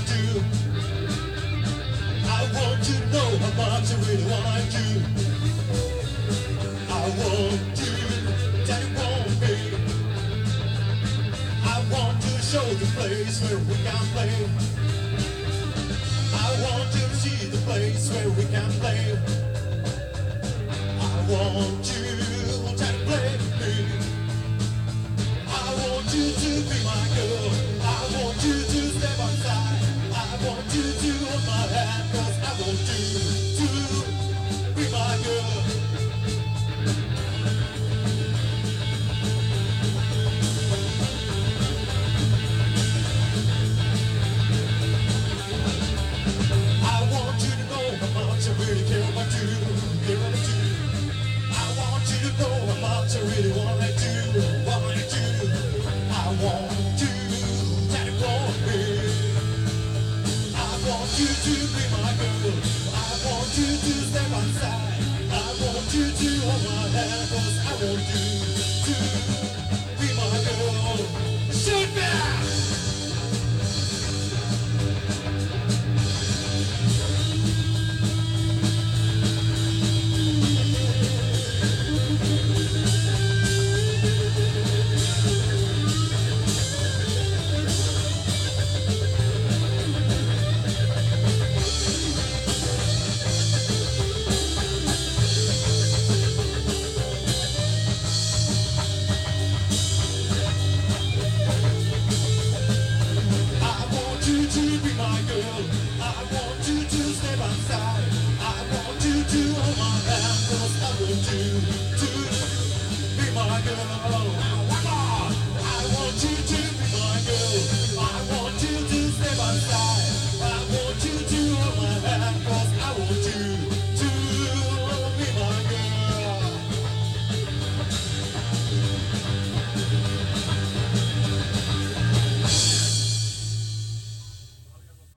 want you. I want you to know how much I really want you. I want you, Daddy want me. I want to show the place where we can play. I want you to see the place where we can play. I want you, Daddy play with me. I want you to be my girl. I want you to step outside. I want you to hold my hand, 'cause I want you to be my girl. I want you to know how much I really care about you, care about you. I want you to know how much I really want you, want you. I want you, Daddy want me. I want you to be